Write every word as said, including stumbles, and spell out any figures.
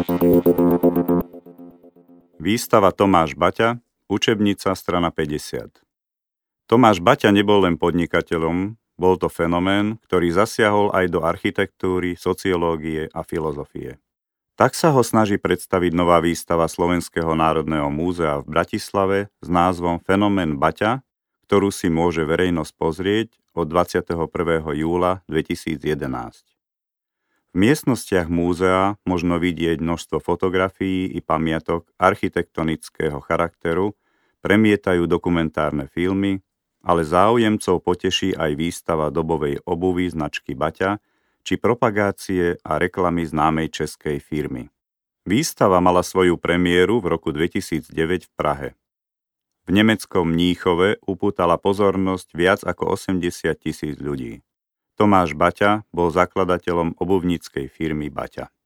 Výstava Tomáš Baťa, učebnica, strana päťdesiat. Tomáš Baťa nebol len podnikateľom, bol to fenomén, ktorý zasiahol aj do architektúry, sociológie a filozofie. Tak sa ho snaží predstaviť nová výstava Slovenského národného múzea v Bratislave s názvom Fenomén Baťa, ktorú si môže verejnosť pozrieť od dvadsiateho prvého júla dvetisícjedenásť. V miestnostiach múzea možno vidieť množstvo fotografií i pamiatok architektonického charakteru, premietajú dokumentárne filmy, ale záujemcov poteší aj výstava dobovej obuvy značky Baťa či propagácie a reklamy známej českej firmy. Výstava mala svoju premiéru v roku dvetisícdeväť v Prahe. V nemeckom Mníchove upútala pozornosť viac ako osemdesiat tisíc ľudí. Tomáš Baťa bol zakladateľom obuvníckej firmy Baťa.